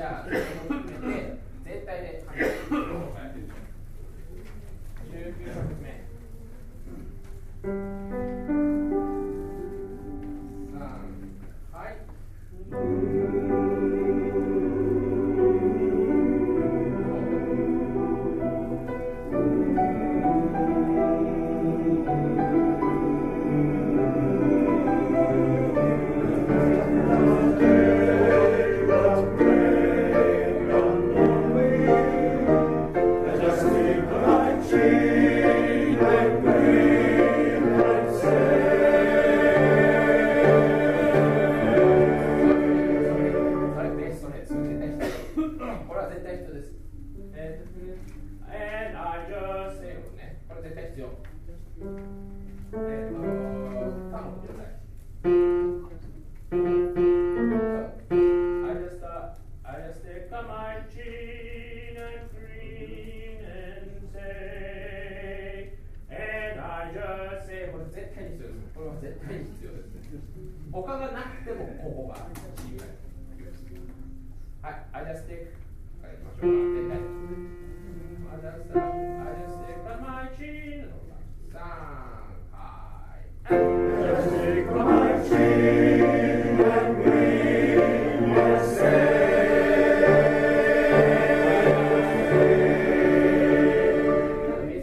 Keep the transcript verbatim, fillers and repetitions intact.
じゃあ、それも含めて、全体で考えていきましょう。じゅうきゅうさくめ。さん、はい。他がなくてもここが C ぐらい。はい、I just take からいきましょうか。